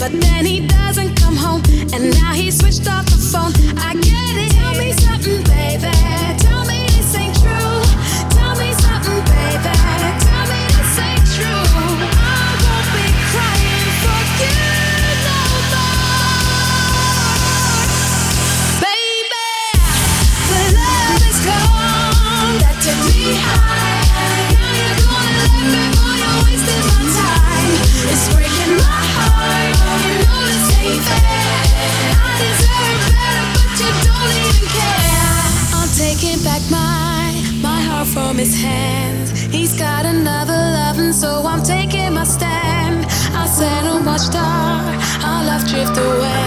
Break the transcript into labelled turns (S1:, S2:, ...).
S1: but then he doesn't come home, and now he switched off the phone. I get it. Tell me something, baby. Tell me this ain't true. Tell me something, baby. Tell me this ain't true. I won't be crying for you no more, baby. The love is gone that took me high. Now you're gonna let me go. You're wasting my time. It's breaking my heart. You know this ain't fair. I deserve better, but you don't even care. I'm taking back my heart from his hands. He's got another love, and so I'm taking my stand. I said, oh, watch our love drift away.